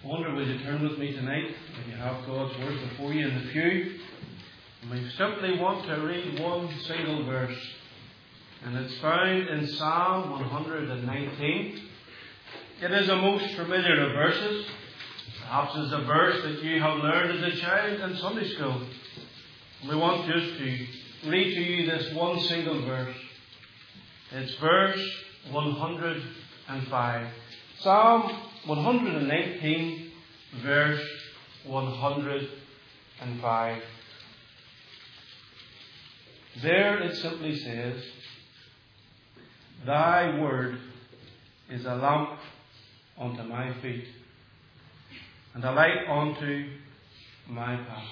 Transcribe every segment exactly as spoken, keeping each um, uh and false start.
I wonder, will you turn with me tonight, if you have God's Word before you in the pew? And we simply want to read one single verse. And it's found in Psalm one hundred nineteen. It is a most familiar of verses. Perhaps it's a verse that you have learned as a child in Sunday school. And we want just to read to you this one single verse. It's verse one hundred five. Psalm one hundred nineteen, verse one hundred five. There it simply says, Thy word is a lamp unto my feet, and a light unto my path.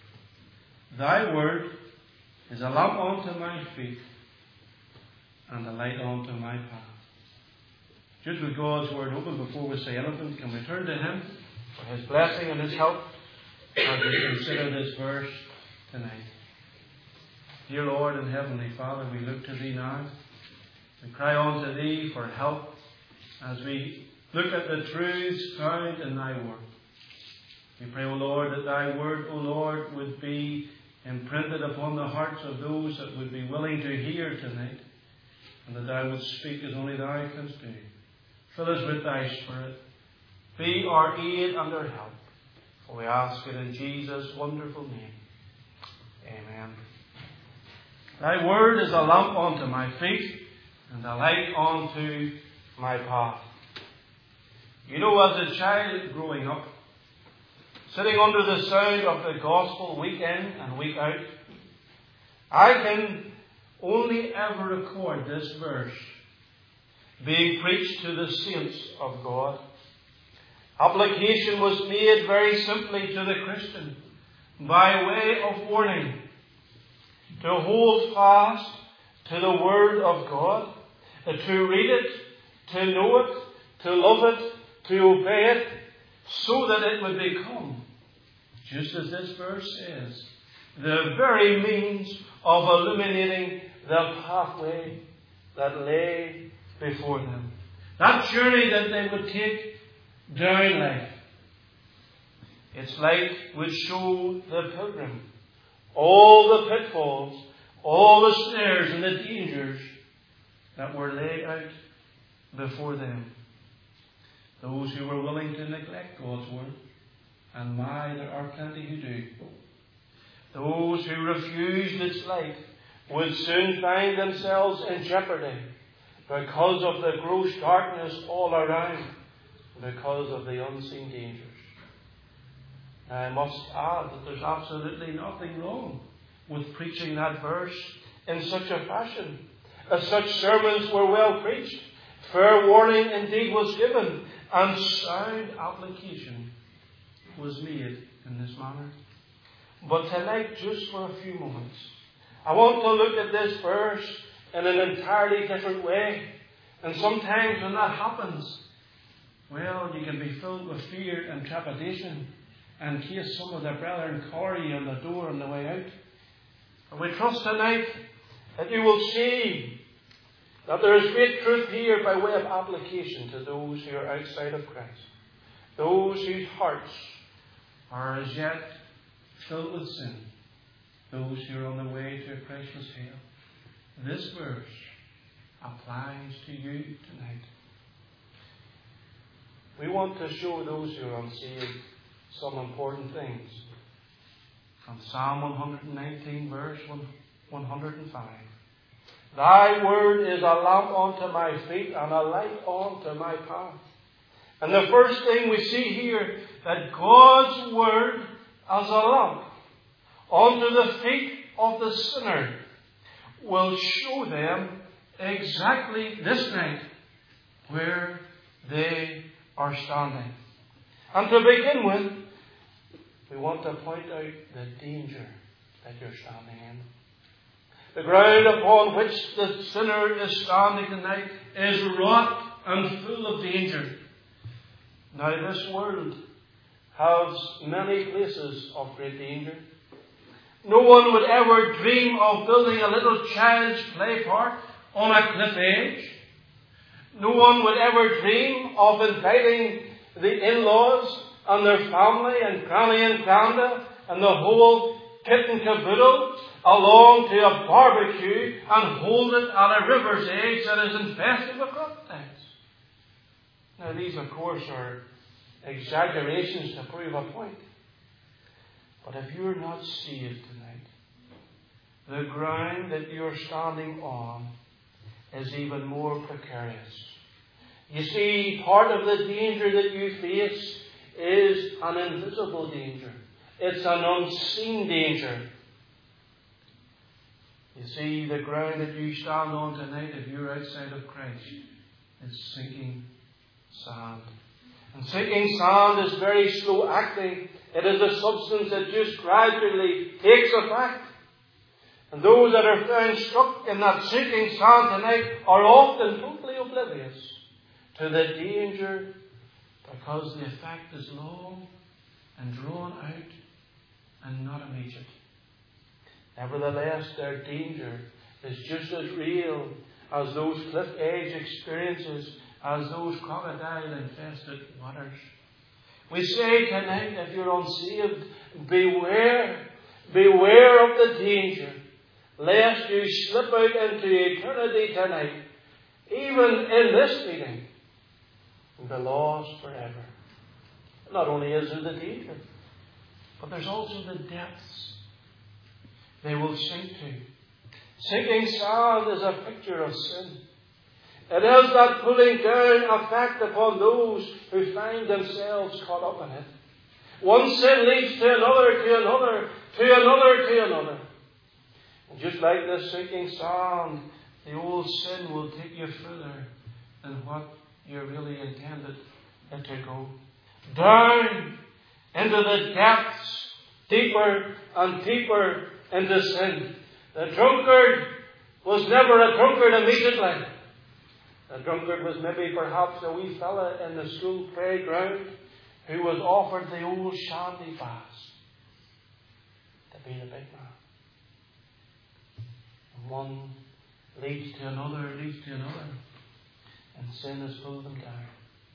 Thy word is a lamp unto my feet, and a light unto my path. Just with God's word open, before we say anything, can we turn to Him for His blessing and His help as we consider this verse tonight? Dear Lord and Heavenly Father, we look to Thee now. We cry unto Thee for help as we look at the truths found in Thy word. We pray, O Lord, that Thy word, O Lord, would be imprinted upon the hearts of those that would be willing to hear tonight, and that Thou would speak as only Thou canst do. Fill us with Thy Spirit. Be our aid and our help. For we ask it in Jesus' wonderful name. Amen. Thy word is a lamp unto my feet, and a light unto my path. You know, as a child growing up, sitting under the sound of the gospel week in and week out, I can only ever record this verse being preached to the saints of God. Application was made very simply to the Christian by way of warning to hold fast to the Word of God, to read it, to know it, to love it, to obey it, so that it would become, just as this verse says, the very means of illuminating the pathway that lay before them. That journey that they would take down life. Its light would show the pilgrim all the pitfalls, all the snares and the dangers that were laid out before them. Those who were willing to neglect God's word, and my, there are plenty who do. Those who refused its light would soon find themselves in jeopardy because of the gross darkness all around, because of the unseen dangers. Now, I must add that there's absolutely nothing wrong with preaching that verse in such a fashion, as such sermons were well preached. Fair warning indeed was given, and sound application was made in this manner. But tonight, just for a few moments, I want to look at this verse in an entirely different way. And sometimes when that happens, well, you can be filled with fear and trepidation in case some of the brethren call you on the door on the way out. And we trust tonight that you will see that there is great truth here by way of application to those who are outside of Christ. Those whose hearts are as yet filled with sin. Those who are on the way to a priceless hell. This verse applies to you tonight. We want to show those who are unsaved some important things. From Psalm one hundred nineteen, verse one hundred five. Thy word is a lamp unto my feet and a light unto my path. And the first thing we see here, that God's word as a lamp unto the feet of the sinner will show them exactly this night where they are standing. And to begin with, we want to point out the danger that you're standing in. The ground upon which the sinner is standing tonight is wrought and full of danger. Now, this world has many places of great danger. No one would ever dream of building a little child's play park on a cliff edge. No one would ever dream of inviting the in-laws and their family and granny and granda and the whole kit and caboodle along to a barbecue and hold it at a river's edge that is infested with crocodiles. Now these, of course, are exaggerations to prove a point. But if you're not saved tonight, the ground that you're standing on is even more precarious. You see, part of the danger that you face is an invisible danger. It's an unseen danger. You see, the ground that you stand on tonight, if you're outside of Christ, is sinking sand. And sinking sand is very slow acting. It is a substance that just gradually takes effect. And those that are found struck in that sinking sand tonight are often totally oblivious to the danger, because the effect is long and drawn out and not immediate. Nevertheless, their danger is just as real as those cliff edge experiences, as those crocodile-infested waters. We say tonight, if you're unsaved, beware, beware of the danger, lest you slip out into eternity tonight, even in this meeting, and be lost forever. Not only is there the danger, but there's also the depths they will sink to. Sinking sand is a picture of sin. It has that pulling down effect upon those who find themselves caught up in it. One sin leads to another, to another, to another, to another. And just like this sinking sand, the old sin will take you further than what you really intended it to go. Down into the depths, deeper and deeper into sin. The drunkard was never a drunkard immediately. The drunkard was maybe perhaps a wee fella in the school playground who was offered the old shandy bass to be the big man. And one leads to another, leads to another, and sin has pulled them down.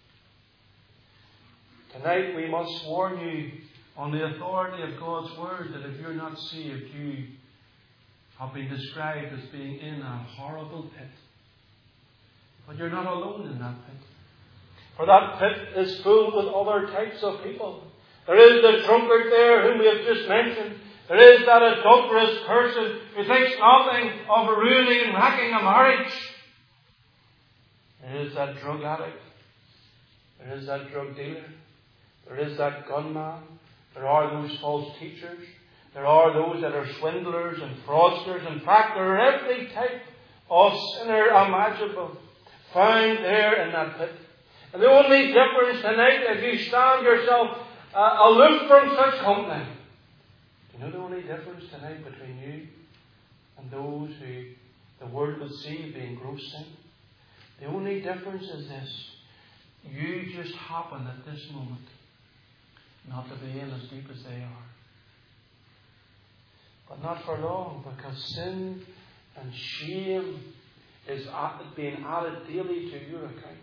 Tonight we must warn you on the authority of God's Word that if you're not saved, you have been described as being in a horrible pit. But you're not alone in that pit. For that pit is full with other types of people. There is the drunkard there whom we have just mentioned. There is that adulterous person who thinks nothing of ruining and wrecking a marriage. There is that drug addict. There is that drug dealer. There is that gunman. There are those false teachers. There are those that are swindlers and fraudsters. In fact, there are every type of sinner imaginable found there in that pit. And the only difference tonight, if you stand yourself uh, aloof from such company, do you know the only difference tonight between you and those who the world would see being gross sin? The only difference is this: you just happen at this moment not to be in as deep as they are. But not for long, because sin and shame is being added daily to your account.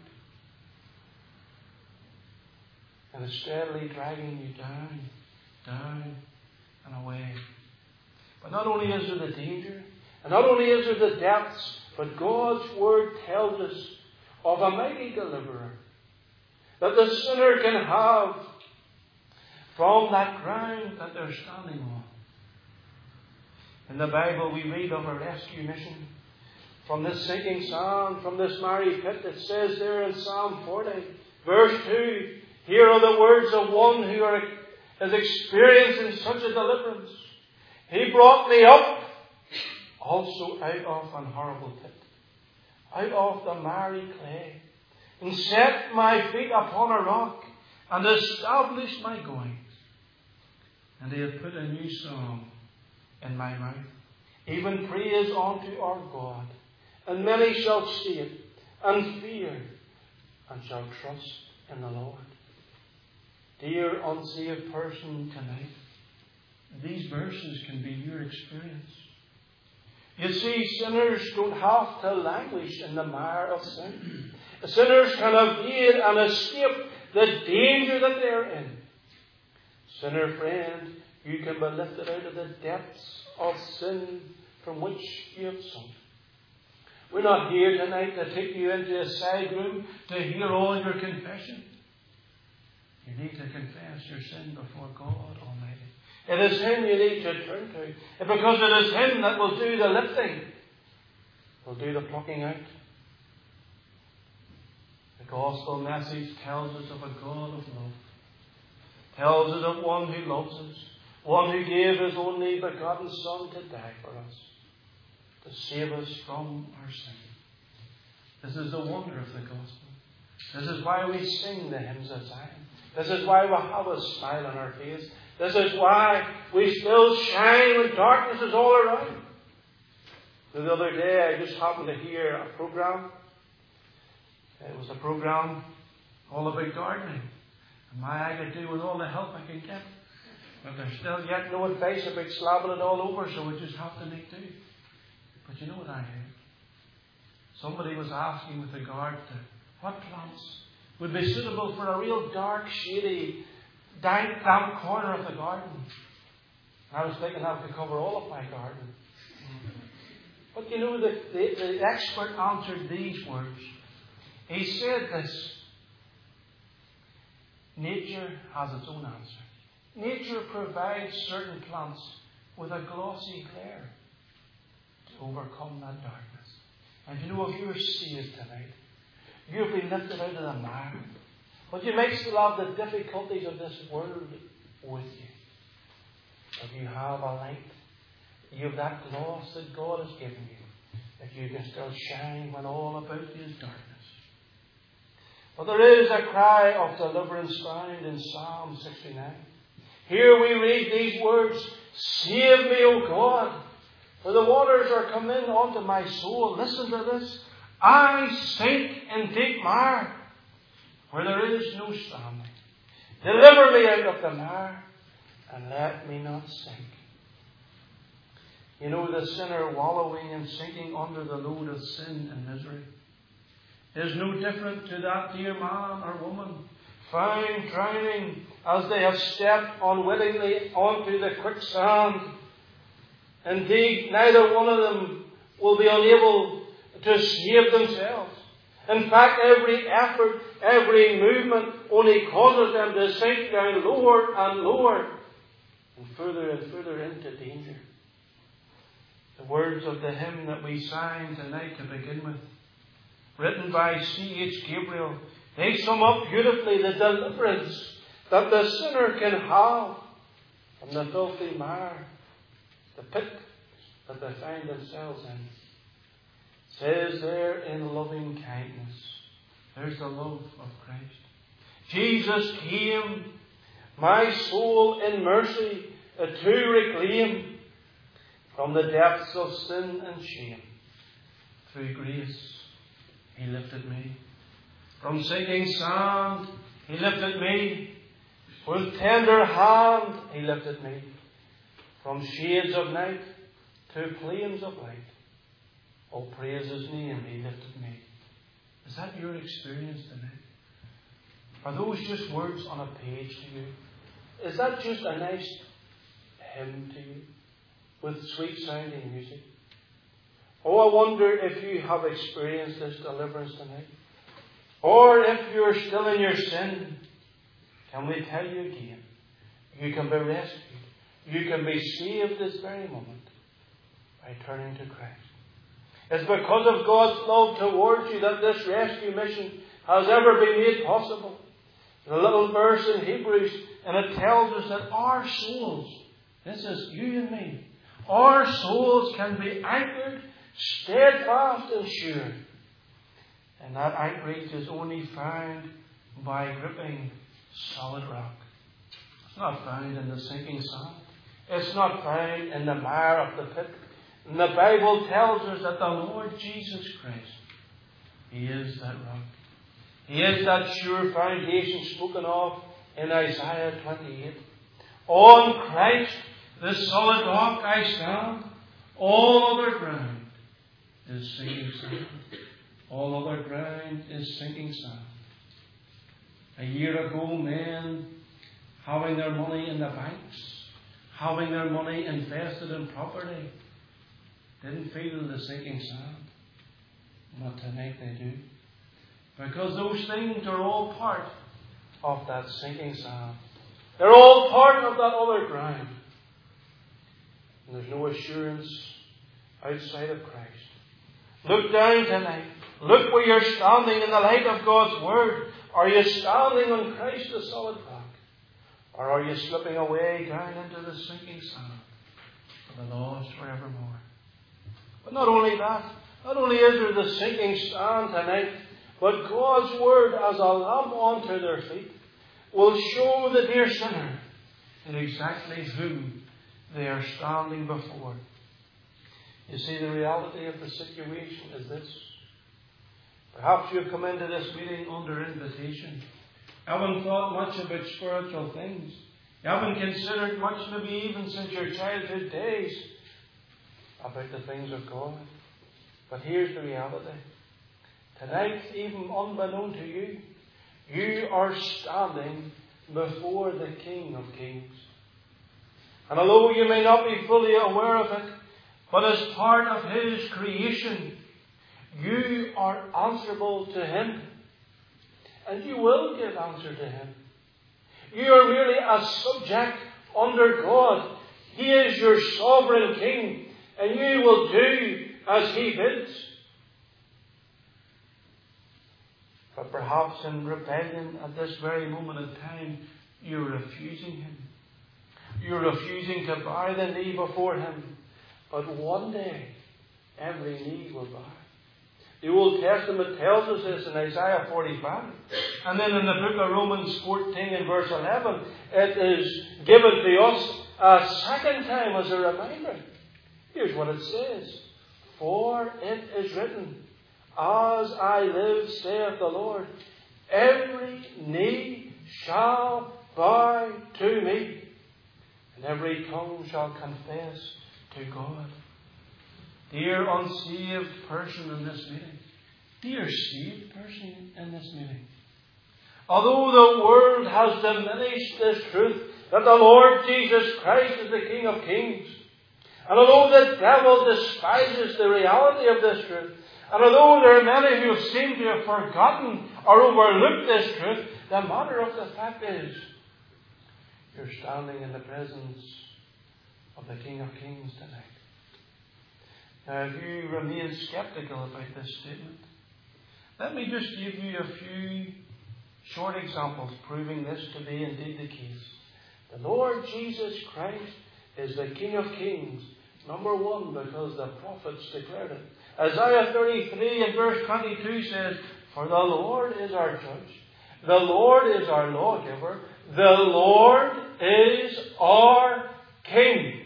And it's steadily dragging you down, down and away. But not only is there the danger, and not only is there the depths, but God's Word tells us of a mighty deliverer that the sinner can have from that ground that they're standing on. In the Bible we read of a rescue mission from this sinking sand, from this miry pit. It says there in Psalm forty, verse two, here are the words of one who are, is experiencing such a deliverance. He brought me up also out of an horrible pit, out of the miry clay, and set my feet upon a rock, and established my goings. And he hath put a new song in my mouth, even praise unto our God. And many shall see it, and fear, and shall trust in the Lord. Dear unsaved person tonight, these verses can be your experience. You see, sinners don't have to languish in the mire of sin. Sinners can evade and escape the danger that they're in Sinner friend, you can be lifted out of the depths of sin from which you have sunk. We're not here tonight to take you into a side room to hear all your confession. You need to confess your sin before God Almighty. It is Him you need to turn to. And because it is Him that will do the lifting, will do the plucking out. The gospel message tells us of a God of love. Tells us of one who loves us. One who gave His only begotten Son to die for us. To save us from our sin. This is the wonder of the gospel. This is why we sing the hymns of Zion. This is why we have a smile on our face. This is why we still shine when darkness is all around. The other day I just happened to hear a program. It was a program all about gardening. And my I could do with all the help I can get. But there's still yet no advice about slabbing it all over, so we just have to make do. But you know what I heard? Somebody was asking with regard to what plants would be suitable for a real dark, shady, dank, damp corner of the garden. And I was thinking I could cover all of my garden. But you know, the, the, the expert answered these words. He said this. Nature has its own answer. Nature provides certain plants with a glossy glare to overcome that darkness. And you know, if you're saved tonight, you've been lifted out of the mire. But you might still have the difficulties of this world with you. But you have a light. You have that gloss that God has given you. That you can still shine when all about you is darkness. But there is a cry of deliverance found in Psalm sixty-nine. Here we read these words, Save me, O God, for the waters are come in unto my soul. Listen to this. I sink in deep mire, where there is no standing. Deliver me out of the mire, and let me not sink. You know, the sinner wallowing and sinking under the load of sin and misery is no different to that dear man or woman found drowning as they have stepped unwittingly onto the quicksand. Indeed, neither one of them will be unable to save themselves. In fact, every effort, every movement only causes them to sink down lower and lower and further and further into danger. The words of the hymn that we sang tonight to begin with, written by C H Gabriel, they sum up beautifully the deliverance that the sinner can have from the filthy mire, the pit that they find themselves in. It says there, in loving kindness, there's the love of Christ. Jesus came, my soul in mercy to reclaim from the depths of sin and shame. Through grace, He lifted me. From sinking sand, He lifted me. With tender hand, He lifted me. From shades of night to plains of light. Oh, praise His name, He lifted me. Is that your experience tonight? Are those just words on a page to you? Is that just a nice hymn to you with sweet sounding music? Oh, I wonder if you have experienced this deliverance tonight. Or if you're still in your sin, can we tell you again, you can be rescued. You can be saved this very moment by turning to Christ. It's because of God's love towards you that this rescue mission has ever been made possible. The little verse in Hebrews, and it tells us that our souls, this is you and me, our souls can be anchored, steadfast and sure. And that anchorage is only found by gripping solid rock. It's not found in the sinking sand. It's not found in the mire of the pit. And the Bible tells us that the Lord Jesus Christ, He is that rock. He is that sure foundation spoken of in Isaiah twenty-eight. On Christ, the solid rock, I stand. All other ground is sinking sand. All other ground is sinking sand. A year ago, men having their money in the banks, having their money invested in property, didn't feel the sinking sand. But tonight they do. Because those things are all part of that sinking sand. They're all part of that other ground. And there's no assurance outside of Christ. Look down tonight. Look where you're standing in the light of God's Word. Are you standing on Christ the solid rock? Or are you slipping away down into the sinking sand for the lost forevermore? But not only that, not only is there the sinking sand tonight, but God's Word as a lamp unto their feet will show the dear sinner in exactly whom they are standing before. You see, the reality of the situation is this. Perhaps you've come into this meeting under invitation. You haven't thought much about spiritual things. You haven't considered much, maybe even since your childhood days, about the things of God. But here's the reality. Tonight, even unbeknown to you, you are standing before the King of Kings. And although you may not be fully aware of it, but as part of His creation, you are answerable to Him. And you will give answer to Him. You are merely a subject under God. He is your sovereign King, and you will do as He bids. But perhaps in rebellion at this very moment in time, you're refusing Him. You're refusing to bow the knee before Him. But one day, every knee will bow. The Old Testament tells us this in Isaiah forty-five. And then in the book of Romans fourteen and verse eleven, it is given to us a second time as a reminder. Here's what it says. For it is written, As I live, saith the Lord, every knee shall bow to me, and every tongue shall confess to God. Dear unsaved person in this meeting, dear saved person in this meeting, although the world has diminished this truth that the Lord Jesus Christ is the King of Kings, and although the devil despises the reality of this truth, and although there are many who have seemed to have forgotten or overlooked this truth, the matter of the fact is, you're standing in the presence of the King of Kings tonight. Now, if you remain skeptical about this statement, let me just give you a few short examples proving this to be indeed the case. The Lord Jesus Christ is the King of Kings. Number one, because the prophets declared it. Isaiah thirty-three and verse twenty-two says, For the Lord is our judge. The Lord is our lawgiver. The Lord is our King.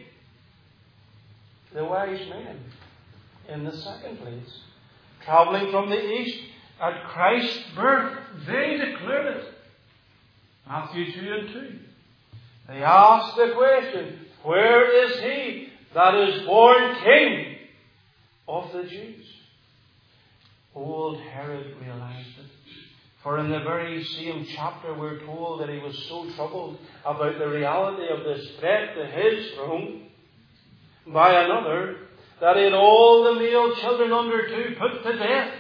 The wise men, in the second place, travelling from the east at Christ's birth, they declared it. Matthew two and two. They asked the question, Where is He that is born King of the Jews? Old Herod realized it. For in the very same chapter we're told that he was so troubled about the reality of this threat to his throne by another, that he had all the male children under two put to death.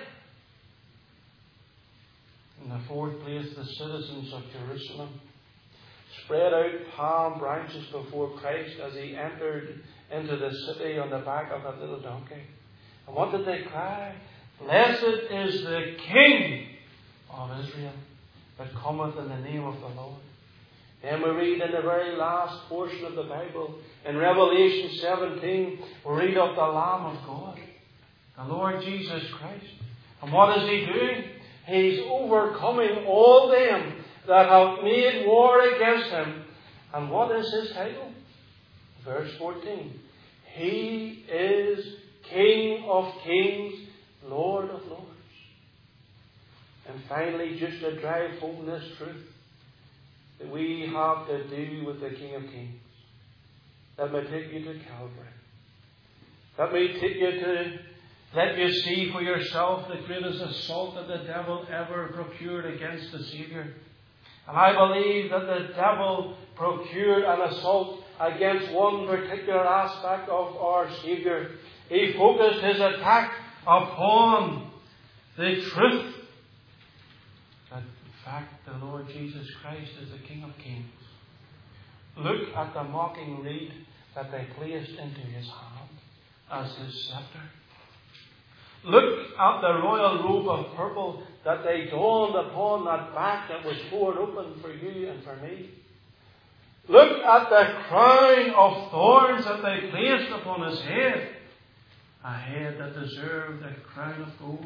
In the fourth place, the citizens of Jerusalem spread out palm branches before Christ as he entered into the city on the back of a little donkey. And what did they cry? Blessed is the King of Israel that cometh in the name of the Lord. Then we read in the very last portion of the Bible, in Revelation seventeen, we read of the Lamb of God, the Lord Jesus Christ. And what is He doing? He's overcoming all them that have made war against Him. And what is His title? Verse fourteen. He is King of Kings, Lord of Lords. And finally, just to drive home this truth, that we have to do with the King of Kings. Let me take you to Calvary. Let me take you to let you see for yourself the greatest assault that the devil ever procured against the Saviour. And I believe that the devil procured an assault against one particular aspect of our Saviour. He focused his attack upon the truth that in fact the Lord Jesus Christ is the King of Kings. Look at the mocking reed that they placed into his hand as his scepter. Look at the royal robe of purple that they donned upon that back that was poured open for you and for me. Look at the crown of thorns that they placed upon his head, a head that deserved a crown of gold.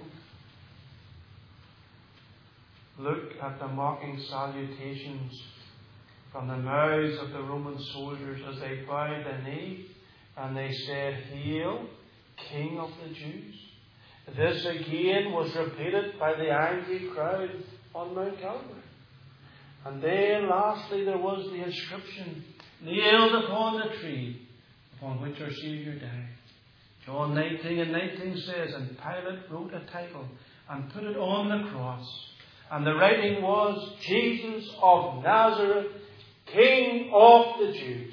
Look at the mocking salutations from the mouths of the Roman soldiers as they bowed the knee and they said, "Hail, King of the Jews." This again was repeated by the angry crowd on Mount Calvary. And then lastly there was the inscription nailed upon the tree upon which our Saviour died. John nineteen and nineteen says, "And Pilate wrote a title and put it on the cross. And the writing was, Jesus of Nazareth, King of the Jews."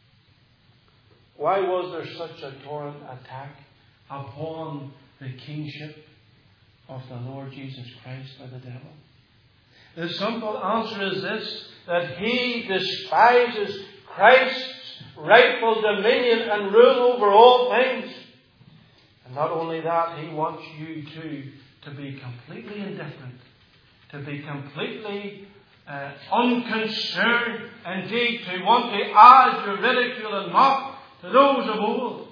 Why was there such a torrent attack upon the kingship of the Lord Jesus Christ by the devil? The simple answer is this, that he despises Christ's rightful dominion and rule over all things. And not only that, he wants you too to be completely indifferent, to be completely uh, unconcerned, indeed to want to add your ridicule and mock to those of old,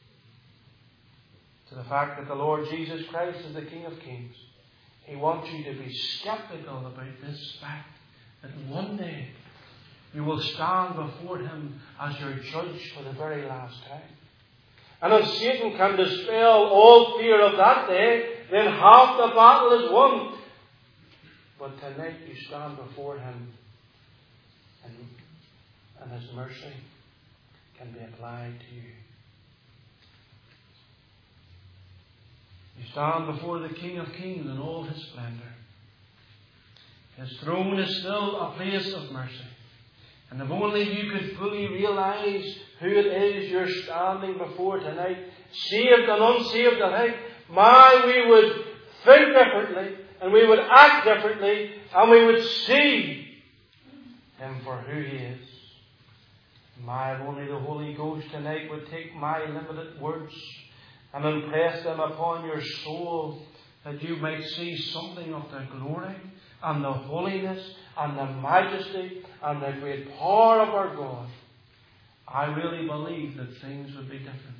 to the fact that the Lord Jesus Christ is the King of Kings. He wants you to be skeptical about this fact, that one day you will stand before him as your judge for the very last time. And if Satan can dispel all fear of that day, then half the battle is won. But tonight you stand before him, and, and his mercy can be applied to you. You stand before the King of Kings in all his splendour. His throne is still a place of mercy. And if only you could fully realise who it is you're standing before tonight, saved and unsaved alike, my, we would think differently, and we would act differently, and we would see him for who he is. My, if only the Holy Ghost tonight would take my limited words and impress them upon your soul, that you might see something of the glory and the holiness and the majesty and the great power of our God. I really believe that things would be different.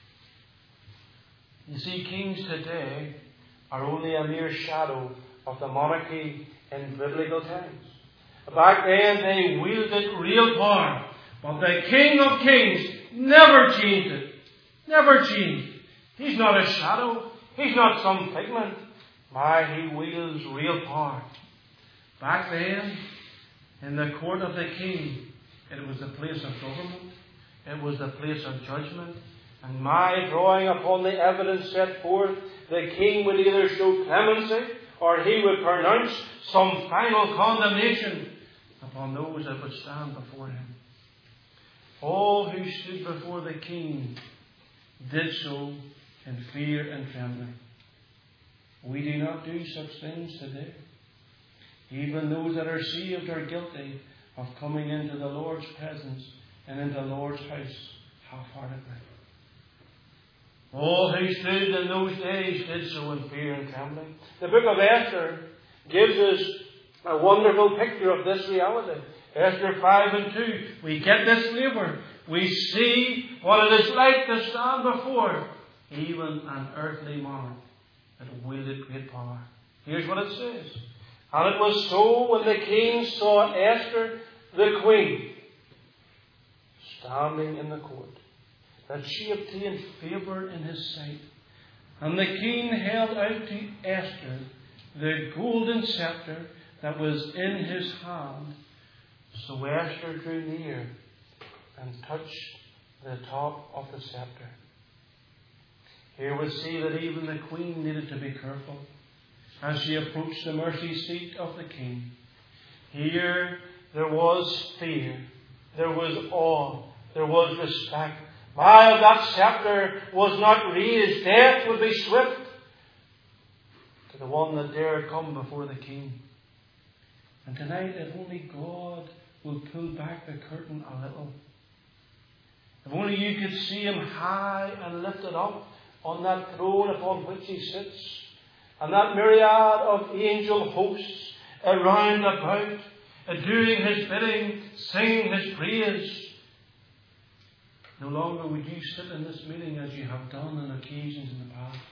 You see, kings today are only a mere shadow of the monarchy in biblical times. Back then they wielded real power, but the King of Kings never changed it. Never changed. He's not a shadow. He's not some figment. My, he wields real power. Back then, in the court of the king, it was the place of government. It was the place of judgment. And my, drawing upon the evidence set forth, the king would either show clemency or he would pronounce some final condemnation upon those that would stand before him. All who stood before the king did so in fear and trembling. We do not do such things today. Even those that are saved are guilty of coming into the Lord's presence and into the Lord's house half-heartedly. All who stood in those days did so in fear and trembling. The book of Esther gives us a wonderful picture of this reality. Esther five and two. We get this flavour. We see what it is like to stand before even an earthly monarch that wielded great power. Here's what it says. And it was so when the king saw Esther, the queen, standing in the court, that she obtained favour in his sight. And the king held out to Esther the golden scepter that was in his hand. So Esther drew near and touched the top of the scepter. Here we see that even the queen needed to be careful as she approached the mercy seat of the king. Here there was fear, there was awe, there was respect. While that scepter was not raised, death would be swift to the one that dared come before the king. And tonight, if only God will pull back the curtain a little, if only you could see him high and lifted up on that throne upon which he sits, and that myriad of angel hosts around about, doing his bidding, singing his praise. No longer would you sit in this meeting as you have done on occasions in the past.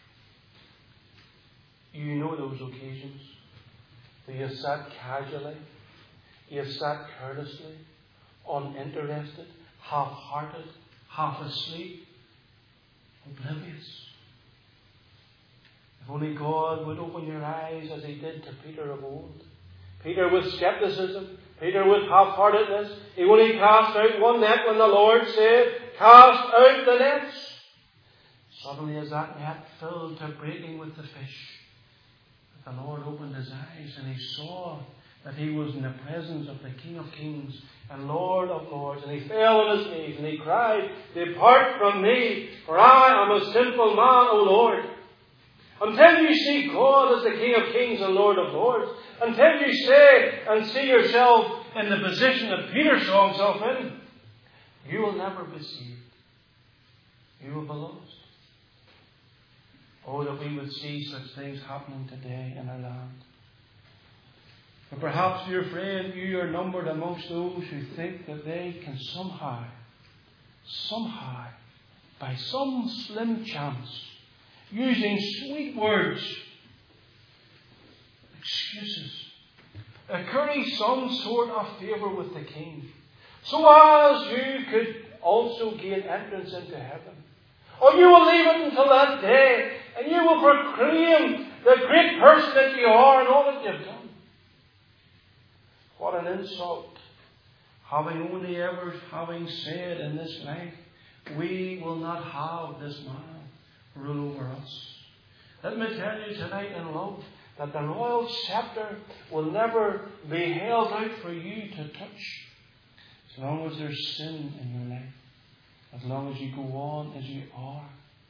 You know those occasions. Where you sat casually, you sat carelessly, uninterested, half-hearted, half asleep, oblivious. If only God would open your eyes as he did to Peter of old. Peter with skepticism, Peter with half-heartedness. He only cast out one net when the Lord said, cast out the nets. Suddenly as that net filled to breaking with the fish, the Lord opened his eyes and he saw that he was in the presence of the King of Kings and Lord of Lords. And he fell on his knees and he cried, depart from me, for I am a sinful man, O Lord. Until you see God as the King of Kings and Lord of Lords, until you say and see yourself in the position that Peter saw himself in, you will never be saved. You will be lost. Oh, that we would see such things happening today in our land. But perhaps, dear friend, you are numbered amongst those who think that they can somehow, somehow, by some slim chance, using sweet words, excuses, curry some sort of favour with the king, so as you could also gain entrance into heaven. Or you will leave it until that day, and you will proclaim the great person that you are and all that you have done. What an insult. Having only ever having said in this life, we will not have this man rule over us. Let me tell you tonight in love that the royal scepter will never be held out for you to touch as long as there's sin in your life. As long as you go on as you are,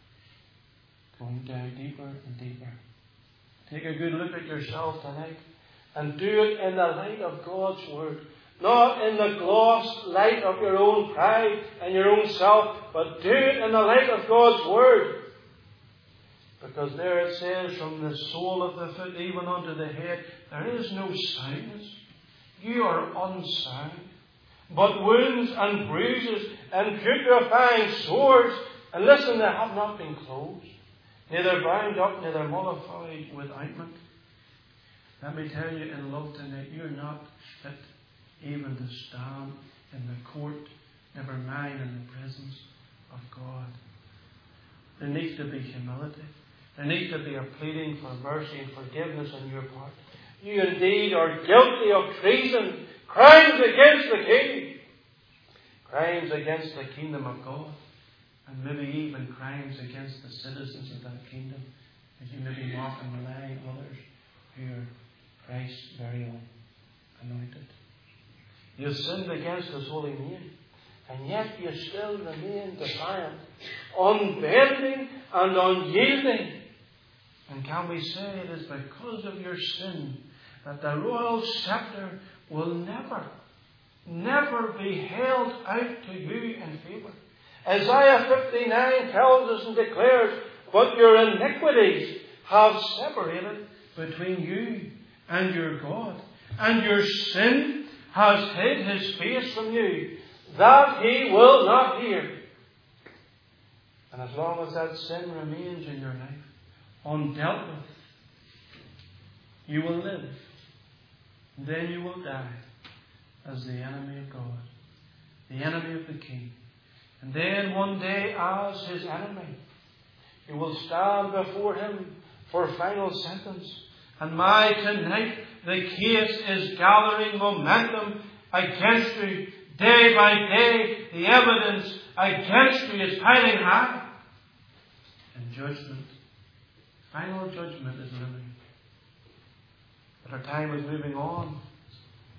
going down deeper and deeper. Take a good look at yourself tonight and do it in the light of God's Word. Not in the gloss light of your own pride and your own self, but do it in the light of God's Word. Because there it says, from the sole of the foot even unto the head, there is no soundness. You are unsound. But wounds and bruises and putrefying sores, and listen, they have not been closed, neither bound up, neither mollified with ointment. Let me tell you in love tonight, you're not fit even to stand in the court, never mind in the presence of God. There needs to be humility. There needs to be a pleading for mercy and forgiveness on your part. You indeed are guilty of treason, crimes against the king, crimes against the kingdom of God, and maybe even crimes against the citizens of that kingdom, as you maybe mock and malign others who are Christ's very own anointed. You have sinned against His holy name, and yet you still remain defiant, unbending and unyielding. And can we say it is because of your sin that the royal scepter will never, never be held out to you in favour? Isaiah fifty-nine tells us and declares, but your iniquities have separated between you and your God, and your sin has hid His face from you, that He will not hear. And as long as that sin remains in your life, undealt with, you will live. And then you will die as the enemy of God, the enemy of the King. And then one day, as His enemy, you will stand before Him for final sentence. And my tonight, the case is gathering momentum against you. Day by day, the evidence against you is piling high. And judgment, final judgment is looming. But our time is moving on.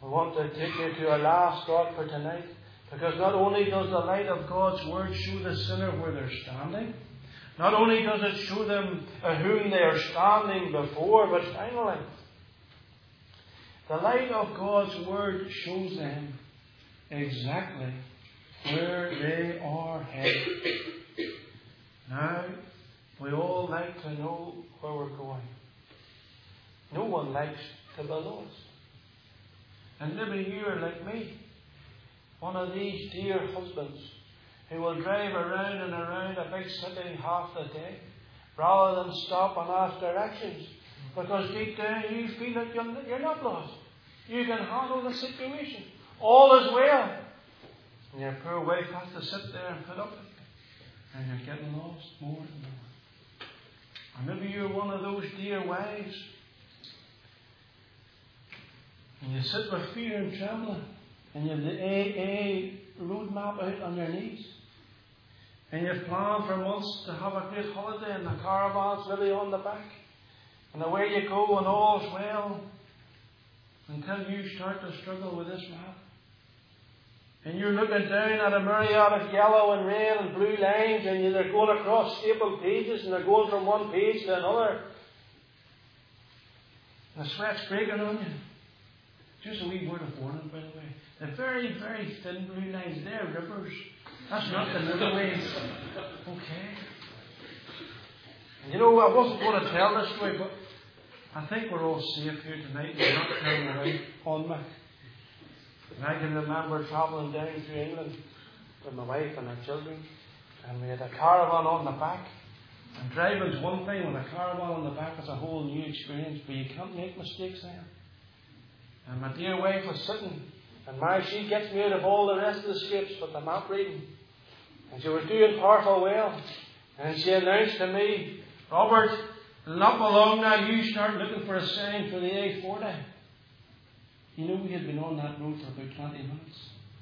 I want to take you to our last thought for tonight. Because not only does the light of God's Word show the sinner where they're standing, not only does it show them uh, whom they are standing before, but finally, the light of God's Word shows them exactly where they are headed. Now, we all like to know where we're going. No one likes to be lost. And maybe you're like me, one of these dear husbands who will drive around and around a big city half the day rather than stop and ask directions, because deep down you feel that you're, you're not lost. You can handle the situation. All is well. And your poor wife has to sit there and put up with it. And you're getting lost more and more. Or maybe you're one of those dear wives. And you sit with fear and trembling. And you have the A A road map out on your knees. And you've planned for months to have a great holiday, and the caravan's maybe on the back. And away you go, and all's well. Until you start to struggle with this map. And you're looking down at a myriad of yellow and red and blue lines, and they're going across stapled pages, and they're going from one page to another. And the sweat's breaking on you. Just a wee word of warning, by the way. The very, very thin blue lines, they're rivers. That's not the motorways. Okay. And you know, I wasn't going to tell this story, but I think we're all safe here tonight. We're not turning away on me. And I can remember travelling down through England with my wife and our children, and we had a caravan on the back. And driving's one thing, with a caravan on the back is a whole new experience, but you can't make mistakes then. And my dear wife was sitting, and my she gets me out of all the rest of the scrapes but the map reading. And she was doing powerful well. And she announced to me, Robert, not long now you start looking for a sign for the A forty. You know, we had been on that road for about twenty minutes.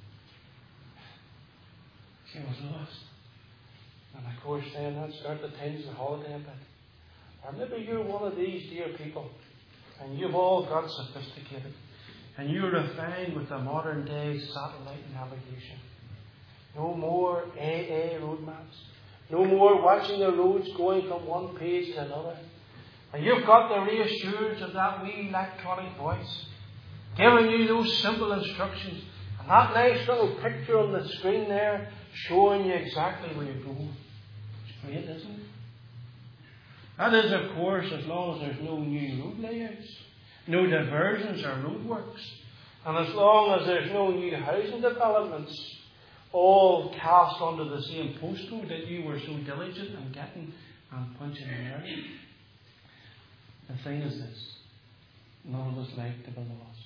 She was lost. And of course then that started to tinge the holiday a bit. Or maybe you're one of these dear people, and you've all got sophisticated, and you're refined with the modern day satellite navigation. No more A A road maps. No more watching the roads going from one page to another. And you've got the reassurance of that wee electronic voice, giving you those simple instructions. And that nice little picture on the screen there, showing you exactly where you're going. It's great, isn't it? That is, of course, as long as there's no new road layouts, no diversions or roadworks, and as long as there's no new housing developments, all cast under the same postcode that you were so diligent in getting and punching in there. The thing is this: none of us like to be lost.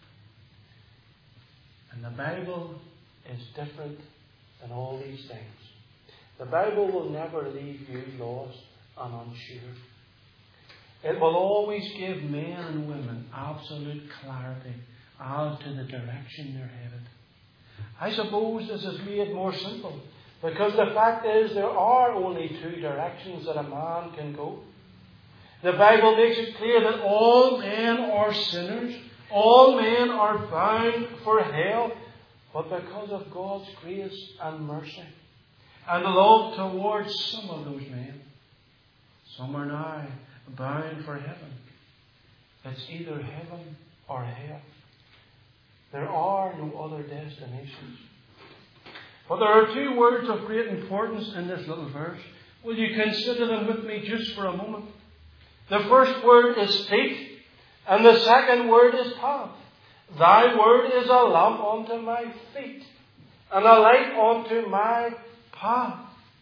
And the Bible is different than all these things. The Bible will never leave you lost and unsure. It will always give men and women absolute clarity as to the direction they're headed. I suppose this is made more simple because the fact is there are only two directions that a man can go. The Bible makes it clear that all men are sinners, all men are bound for hell, but because of God's grace and mercy and love towards some of those men, some are now bound for heaven. It's either heaven or hell. There are no other destinations. But there are two words of great importance in this little verse. Will you consider them with me just for a moment? The first word is feet, and the second word is path. Thy word is a lamp unto my feet, and a light unto my path.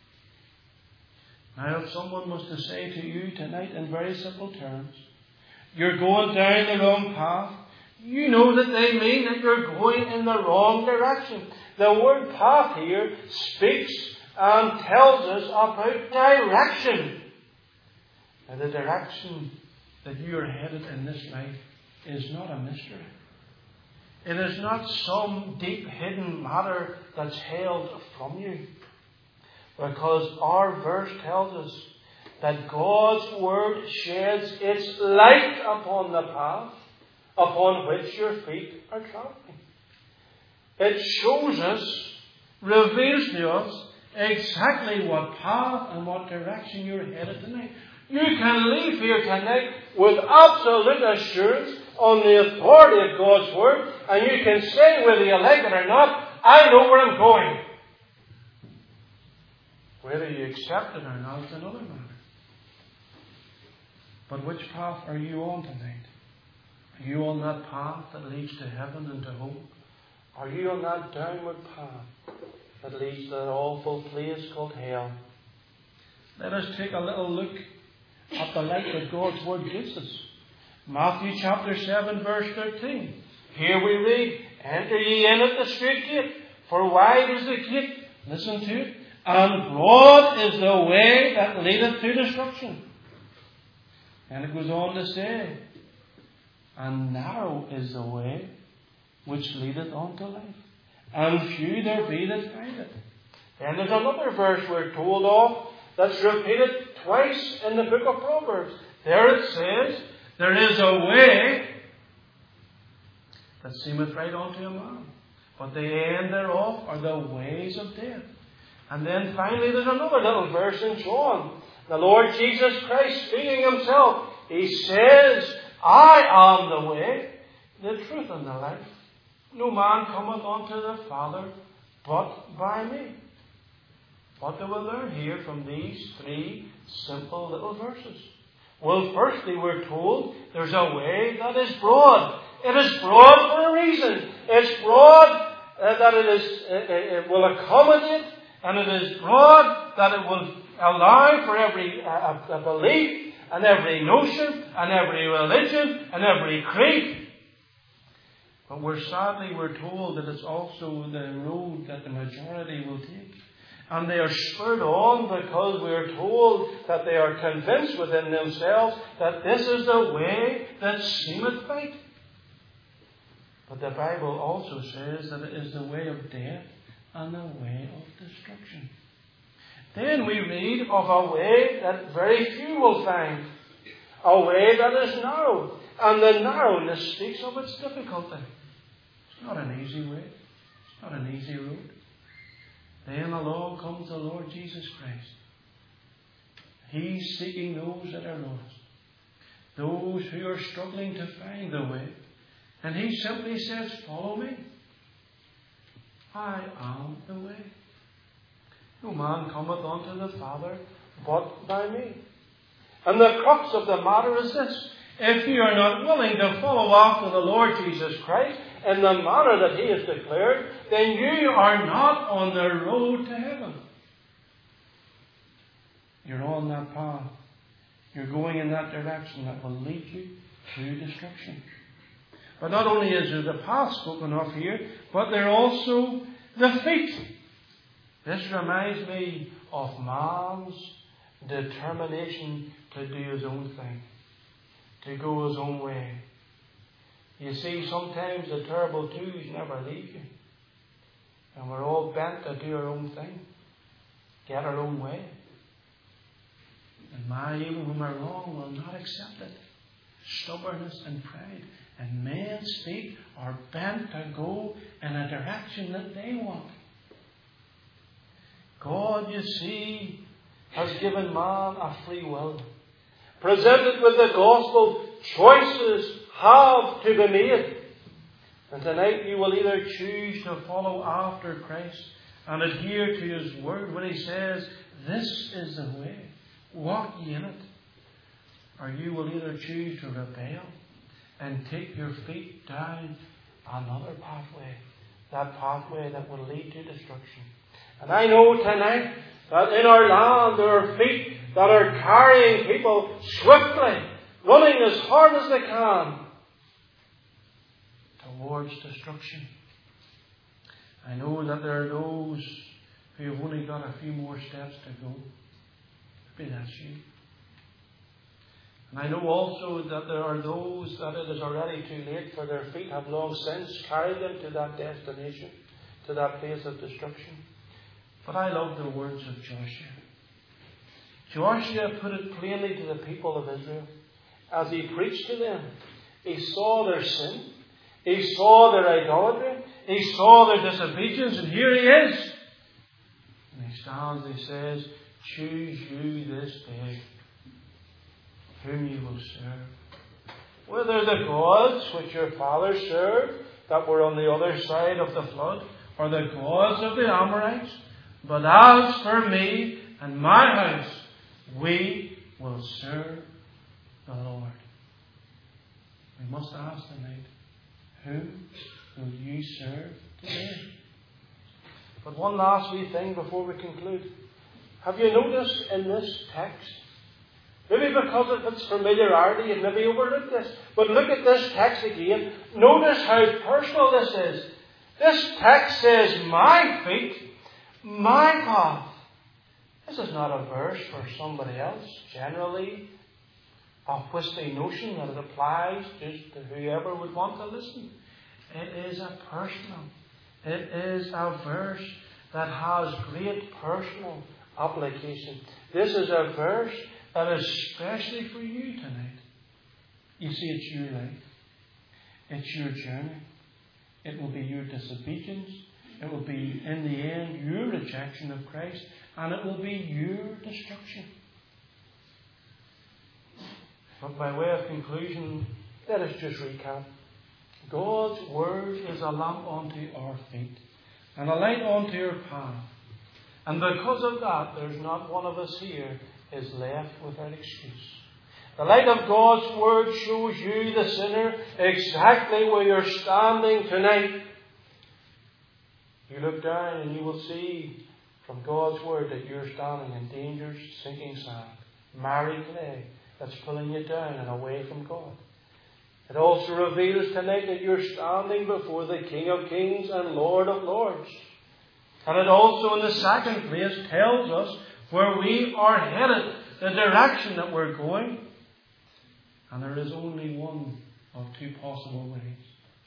Now, if someone was to say to you tonight in very simple terms, you're going down the wrong path, you know that they mean that you're going in the wrong direction. The word path here speaks and tells us about direction. And the direction that you are headed in this life is not a mystery. It is not some deep hidden matter that's held from you. Because our verse tells us that God's Word sheds its light upon the path upon which your feet are traveling. It shows us, reveals to us exactly what path and what direction you're headed tonight. You can leave here tonight with absolute assurance on the authority of God's Word, and you can say whether you like it or not, I know where I'm going. Whether you accept it or not is another matter. But which path are you on tonight? Are you on that path that leads to heaven and to hope? Are you on that downward path that leads to that awful place called hell? Let us take a little look at the light that God's Word gives us. Matthew chapter seven verse thirteen. Here we read, enter ye in at the straight gate, for wide is the gate. Listen to it. And broad is the way that leadeth to destruction. And it goes on to say, and narrow is the way which leadeth unto life, and few there be that find it. Then there's another verse we're told of that's repeated twice in the book of Proverbs. There it says, there is a way that seemeth right unto a man, but the end thereof are the ways of death. And then finally there's another little verse in John. The Lord Jesus Christ speaking himself, he says, I am the way, the truth, and the life. No man cometh unto the Father but by me. What do we learn here from these three simple little verses? Well, firstly, we're told there's a way that is broad. It is broad for a reason. It's broad uh, that it is it, it will accommodate, and it is broad that it will allow for every uh, a belief and every notion and every religion and every creed. But we're sadly we're told that it's also the road that the majority will take. And they are spurred on because we are told that they are convinced within themselves that this is the way that seemeth right. But the Bible also says that it is the way of death and the way of destruction. Then we read of a way that very few will find. A way that is narrow. And the narrowness speaks of its difficulty. It's not an easy way. It's not an easy road. Then along comes the Lord Jesus Christ. He's seeking those that are lost. Those who are struggling to find the way. And he simply says, follow me. I am the way. No man cometh unto the Father but by me. And the crux of the matter is this. If you are not willing to follow after the Lord Jesus Christ in the manner that he has declared, then you are not on the road to heaven. You're on that path. You're going in that direction that will lead you to destruction. But not only is there the path spoken of here, but there are also the feet. This reminds me of man's determination to do his own thing, to go his own way. You see, sometimes the terrible twos never leave you. And we're all bent to do our own thing, get our own way. And my, even when we're wrong, will not accept it. Stubbornness and pride. And men's feet are bent to go in a direction that they want. God, you see, has given man a free will. Presented with the gospel, choices have to be made. And tonight you will either choose to follow after Christ and adhere to his word when he says, this is the way, walk ye in it. Or you will either choose to rebel and take your feet down another pathway. That pathway that will lead to destruction. And I know tonight that in our land there are feet that are carrying people swiftly, running as hard as they can towards destruction. I know that there are those who have only got a few more steps to go. Maybe that's you. And I know also that there are those that it is already too late, for their feet have long since carried them to that destination, to that place of destruction. But I love the words of Joshua. Joshua put it plainly to the people of Israel as he preached to them. He saw their sin. He saw their idolatry. He saw their disobedience. And here he is. And he stands and he says, choose you this day whom you will serve. Whether the gods which your fathers served that were on the other side of the flood, or the gods of the Amorites. But as for me and my house, we will serve the Lord. We must ask tonight, whom will you serve today? But one last wee thing before we conclude. Have you noticed in this text, maybe because of its familiarity, you've maybe overlooked this, but look at this text again. Notice how personal this is. This text says, my feet, my path. This is not a verse for somebody else. Generally, a wispy notion that it applies just to whoever would want to listen. It is a personal. It is a verse that has great personal application. This is a verse that is especially for you tonight. You see, it's your life. It's your journey. It will be your disobedience. It will be, in the end, your rejection of Christ. And it will be your destruction. But by way of conclusion, let us just recap. God's Word is a lamp unto our feet and a light unto our path. And because of that, there's not one of us here is left without excuse. The light of God's Word shows you, the sinner, exactly where you're standing tonight. You look down and you will see from God's Word that you're standing in dangerous, sinking sand, miry clay that's pulling you down and away from God. It also reveals tonight that you're standing before the King of Kings and Lord of Lords. And it also, in the second place, tells us where we are headed, the direction that we're going. And there is only one of two possible ways.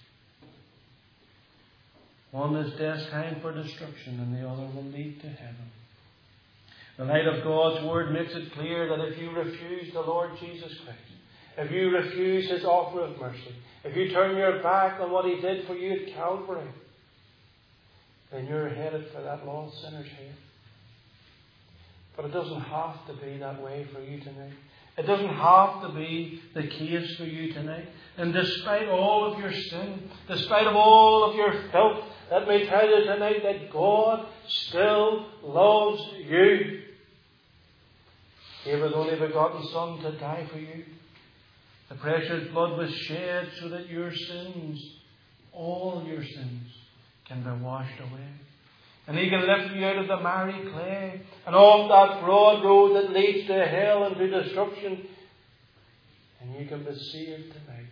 One is destined for destruction, and the other will lead to heaven. The light of God's Word makes it clear that if you refuse the Lord Jesus Christ, if you refuse His offer of mercy, if you turn your back on what He did for you at Calvary, then you're headed for that lost sinner's hell. But it doesn't have to be that way for you tonight. It doesn't have to be the case for you tonight. And despite all of your sin, despite of all of your filth, let me tell you tonight that God still loves you. He gave His only begotten Son to die for you. The precious blood was shed so that your sins, all your sins, can be washed away. And He can lift you out of the miry clay and off that broad road that leads to hell and to destruction. And you can be saved tonight.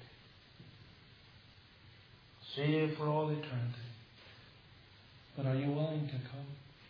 Saved for all eternity. But are you willing to come?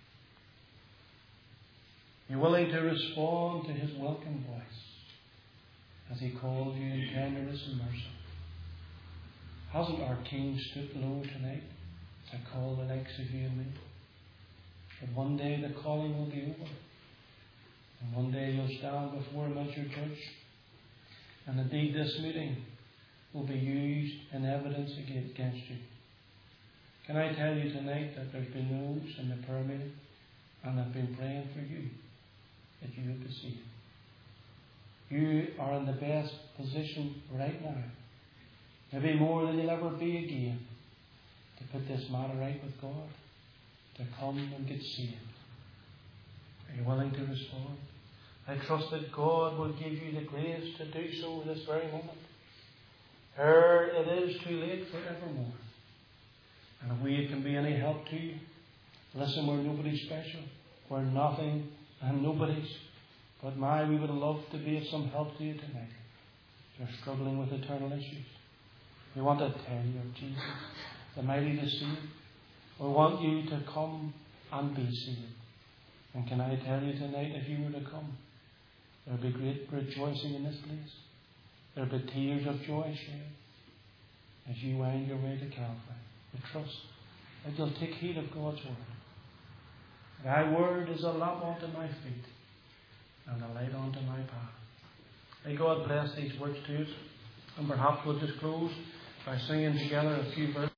You're willing to respond to His welcome voice as He calls you in tenderness and mercy. Hasn't our King stooped low tonight to call the likes of you and me? But one day the calling will be over. And one day you'll stand before Him as your judge. And indeed this meeting will be used in evidence against you. Can I tell you tonight that there's been those in the prayer meeting, and I've been praying for you, that you will be saved. You are in the best position right now, maybe more than you'll ever be again, to put this matter right with God, to come and get saved. Are you willing to respond? I trust that God will give you the grace to do so this very moment. Ere it is too late forevermore. And if we can be any help to you, listen, we're nobody special. We're nothing and nobody's. But my, we would love to be of some help to you tonight. You're struggling with eternal issues. We want to tell you of Jesus, the mighty to save. We want you to come and be saved. And can I tell you tonight, if you were to come, there will be great rejoicing in this place. There will be tears of joy shed as you wind your way to Calvary. We trust that you'll take heed of God's word. Thy word is a lamp unto my feet and a light unto my path. May God bless these words to us. And perhaps we'll just close by singing together a few verses.